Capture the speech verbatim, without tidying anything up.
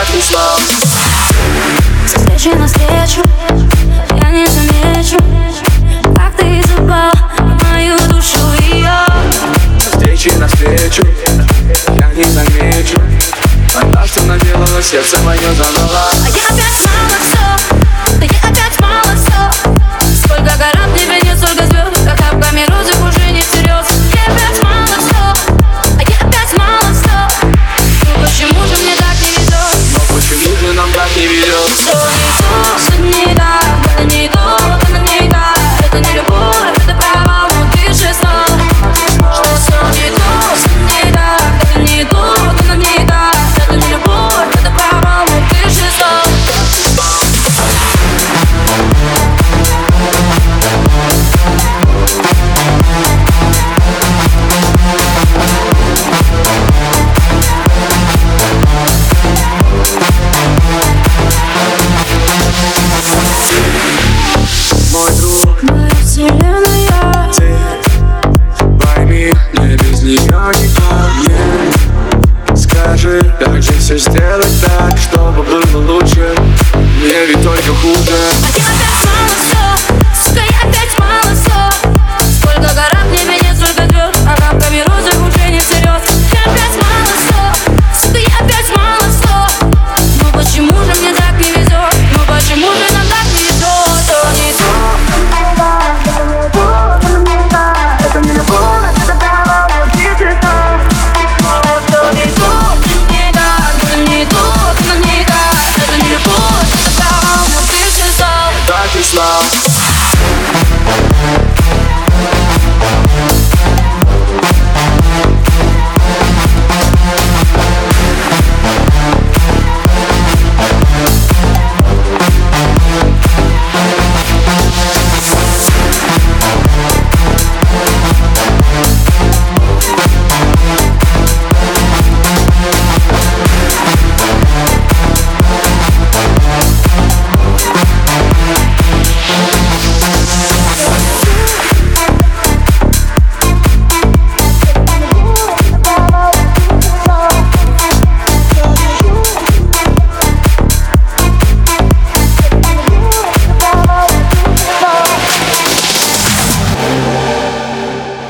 обратных слов. Со встречи навстречу я не замечу, как ты запал в мою душу ее. Со встречи навстречу я не замечу, она что наделала, сердце мое заняло. А я опять мало все, да я опять мало все. Сколько горам тебе нет, столько звезд, как тапками розы уже не всерьез. Я опять мало все, а я опять мало все. Ну почему же мне так не везет? Но почему же нам так не везет? Что не то, что не так, это не то, это не так. Это не любовь, это провал, но ты же знал, что все не то, что не так. Это не то, это не так. Это не любовь, это провал, но ты же знал. Мой друг, Моя вселенная, ты пойми, мне без нее никак нет. Скажи, как же все сделать так, чтобы было лучше? Мне ведь только хуже.